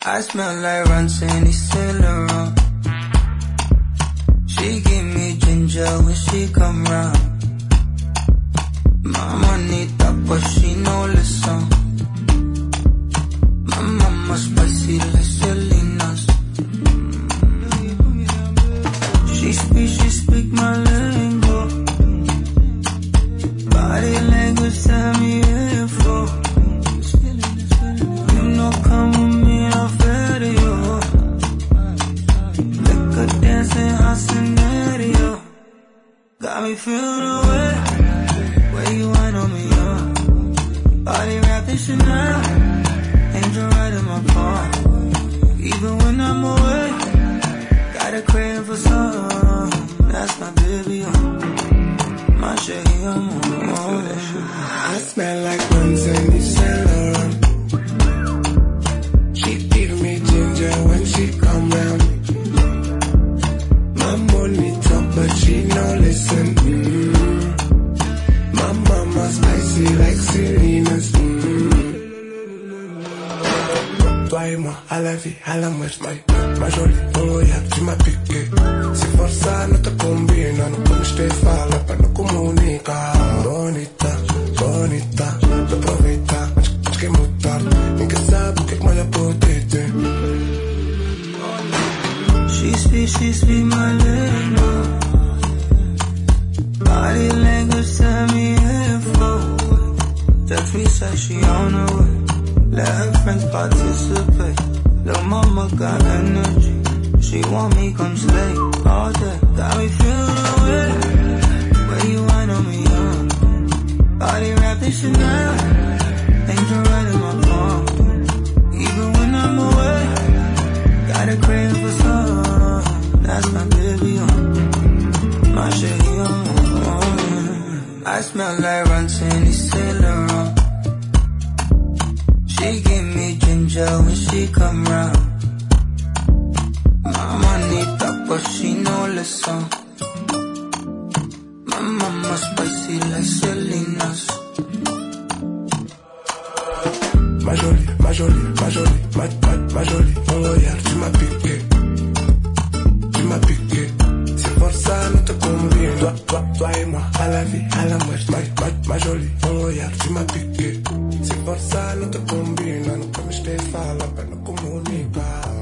I smell like Ransom Saint Laurent. She give me ginger when she come round. My money top but she no listen. My mama spicy like Selena's. She speak my lingo. Body language tell me info. You know come with me, I'll fed you. Like a dancing hot scenario. Got me feel the way where you wine on me, body wrapped in Chanel. Angel right in my palm. Even when I'm away, got a craving for some. That's my baby, my shady, I smell like Ransom Saint Laurent. She give me ginger when she come round. My money talk but she no listen. My mama spicy like Selena's. Toi et moi, à la vie, à la mouche, ma jolie, oh yeah, tu m'as piqué. Si forza no te combina, no come te fala, pa no comunica. Bonita, bonita, te aproveita, mas que mutar, ninguém sabe o que malha potete. She speak my lingo. Body language tell me info. Text me say she on her way. Let her friends participate. Lil' mama got energy. She want me come slay all day. Got me feel the way where you wine on me, body wrapped in Chanel. Angel right in my palm. Even when I'm away, got a craving for some. That's my baby, my shady, I smell like Ransom Saint Laurent. She give me ginger when she come round. My money top but she no listen. My mama spicy like Selena's. Ma jolie, ma jolie, ma jolie, ma jolie, oh yeah, tu m'as piqué. Tu m'as piqué. Si forza no te conviene. Toi et moi, à la vie, à la mouche, ma jolie, oh yeah, tu m'as piqué. Si forza no te combina, no come te fala, pa no comunica.